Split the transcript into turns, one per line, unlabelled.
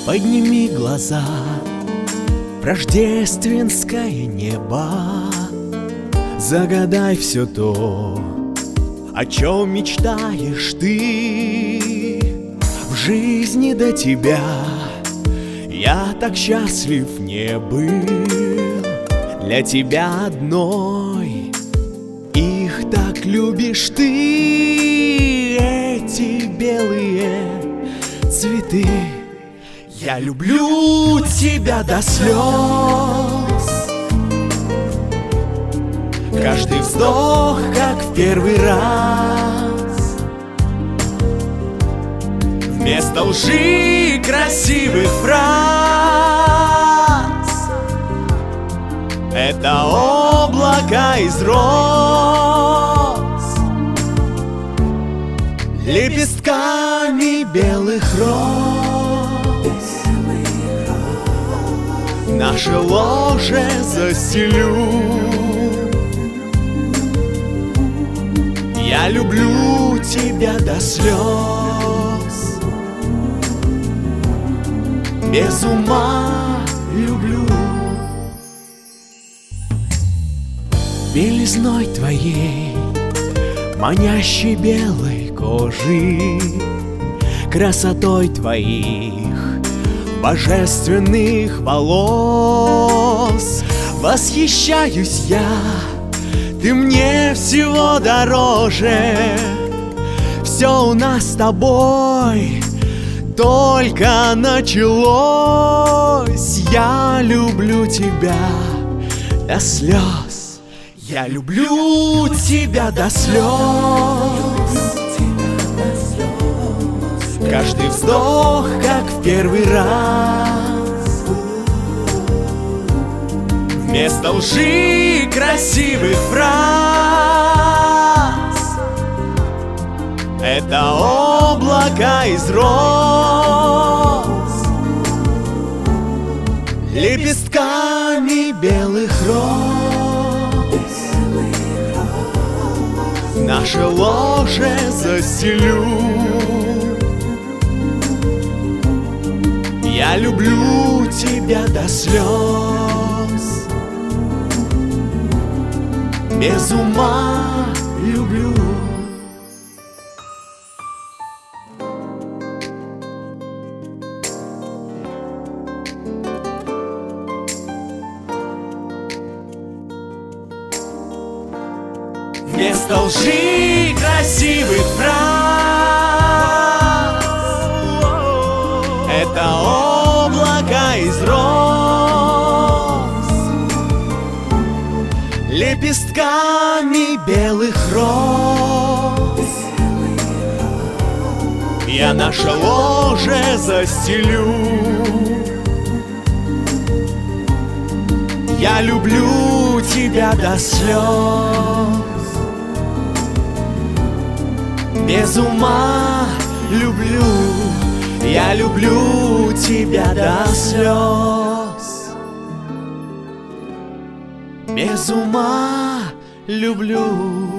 Подними глаза в рождественское небо, загадай все то, о чем мечтаешь ты. В жизни до тебя я так счастлив не был. Для тебя одной их так любишь ты. Эти белые цветы, я люблю тебя до слез. Каждый вздох, как в первый раз. Вместо лжи красивых фраз это облако из роз, лепестками белых роз. Наше ложе застелю. Я люблю тебя до слез, без ума люблю. Белизной твоей, манящей белой кожи, красотой твоих божественных волос восхищаюсь я. Ты мне всего дороже. Все у нас с тобой только началось. Я люблю тебя до слез. Я люблю тебя до слез. Каждый вздох, как в первый раз. Вместо лжи красивых фраз это облако из роз, лепестками белых роз. Наше ложе застелю. Я люблю тебя до слез, без ума люблю. Вместо лжи красивых фраз это облако из роз, лепестками белых роз. Я наше ложе застелю. Я люблю тебя до слез, без ума люблю. Я люблю тебя до слез, без ума люблю.